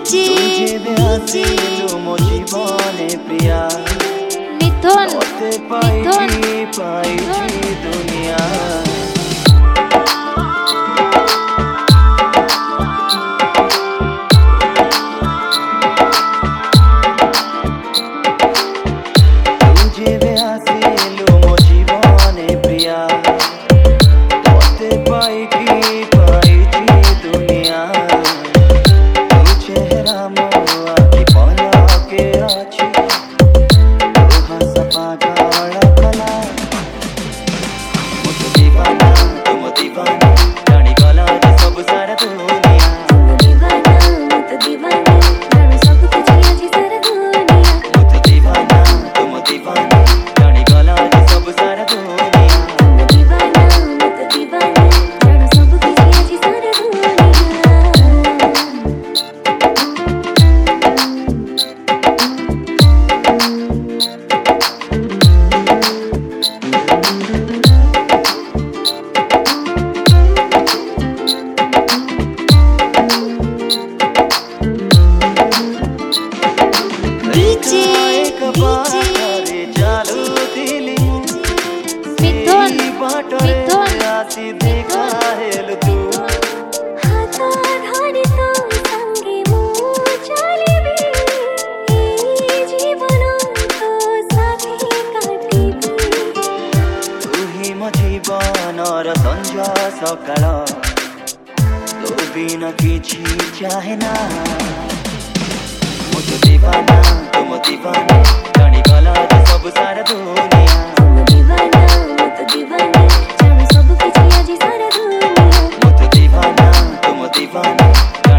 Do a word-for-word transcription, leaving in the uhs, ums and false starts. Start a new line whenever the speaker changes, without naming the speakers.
ଯେବେ ଆସିଲୁ ମୋ ଜୀବନେ ପ୍ରିୟା
ମିଥୁନ
ତତେ ପାଇକି ପାଇଛି ଦୁନିଆ। ଯେବେ ଆସିଲୁ ମୋ ଜୀବନେ ପ୍ରିୟା ତତେ ପାଇକି ପାଇଛି ଦୁନିଆ। ତୁ ଚେହେରା ମୋ ଆଖି ପଲକେ ଅଛି, ତୁ ହସ ପାଗଳ କଲା। ମୁଁ ତ ଦିବାନା ତୁ ମୋ ଦିବାନା, ଜାଣିଗଲା ଯେ ସବୁ ସାରା ଦୁନିଆ।
तुम दीवाना मैं तो दीवानी, जानो सब कुछ आजी सारा दुनिया।
ମୁଁ ତ ଦିବାନା ତୁ ମୋ ଦିବାନା, ଜାଣିଗଲା ଯେ ସବୁ ସାରା ଦୁନିଆ।
तुम दीवाना मैं तो दीवानी, जानो सब कुछ आजी सारा दुनिया।
एक बाटरे चालुथिली
मिथुन
बाटरे
मिथुन
आसी देखाहेलु तू।
हाथ धरि तो संगे मु चलिबी, ए जीवन तो साथी काटिबी।
तू ही मो जीवनर संजा सकाळ, तू बिना किछि चाहे ना। ମୁଁ ତ ଦିବାନା ତୁ ମୋ ଦିବାନା, ଜାଣିଗଲା ଯେ ସବୁ ସାରା ଦୁନିଆ।
तुम दीवाना मैं तो दीवानी, जानो सब कुछ आजी सारा दुनिया।
ମୁଁ ତ ଦିବାନା ତୁ ମୋ ଦିବାନା।